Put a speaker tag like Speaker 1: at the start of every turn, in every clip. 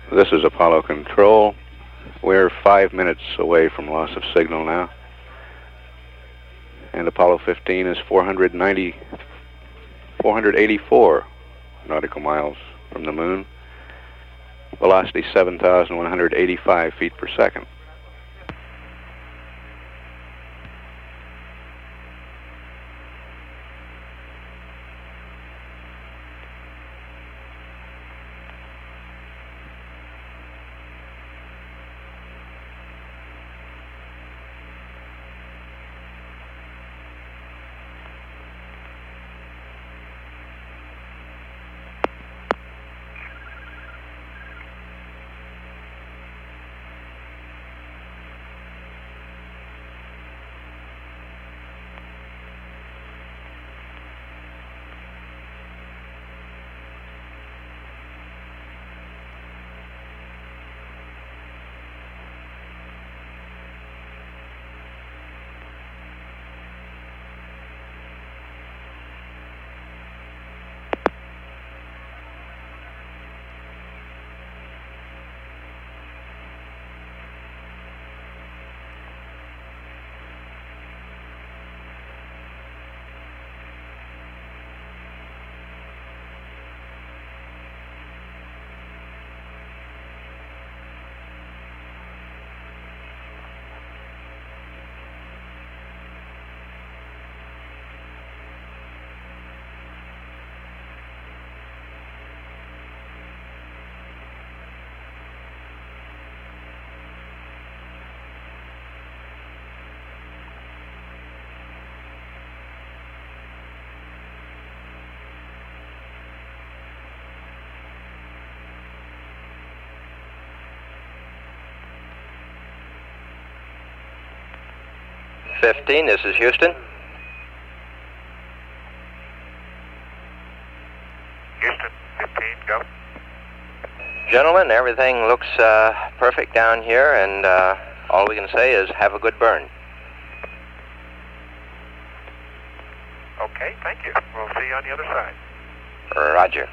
Speaker 1: This is Apollo Control. We're 5 minutes away from loss of signal now. And Apollo 15 is 484 nautical miles from the moon. Velocity 7,185 feet per second.
Speaker 2: Fifteen, this is Houston.
Speaker 3: Houston, 15, go.
Speaker 2: Gentlemen, everything looks perfect down here, and all we can say is have a good burn.
Speaker 3: Okay, thank you. We'll see you on the other side.
Speaker 2: Roger.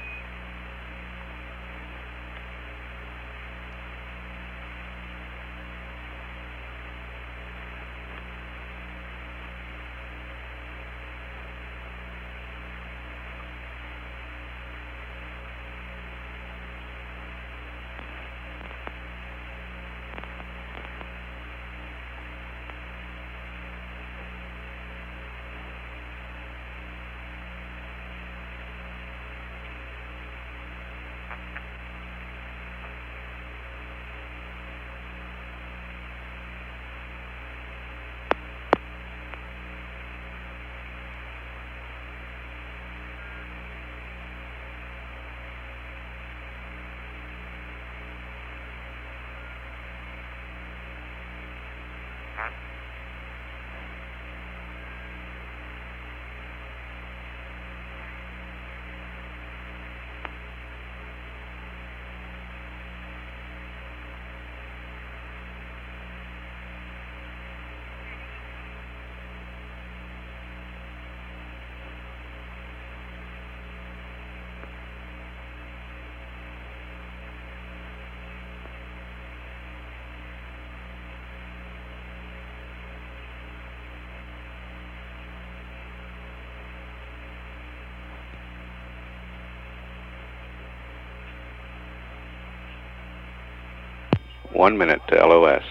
Speaker 1: One minute to LOS.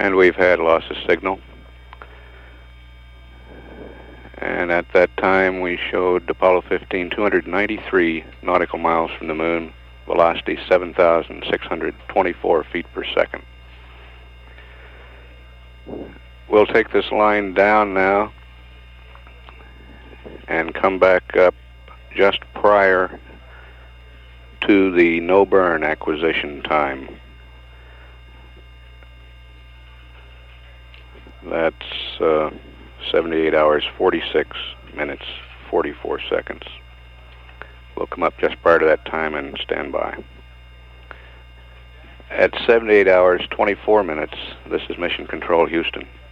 Speaker 1: And we've had loss of signal. And at that time, we showed Apollo 15 293 nautical miles from the moon, velocity 7,624 feet per second. We'll take this line down now and come back up just prior to the no-burn acquisition time. That's 78 hours, 46 minutes, 44 seconds. We'll come up just prior to that time and stand by. At 78 hours, 24 minutes, this is Mission Control, Houston.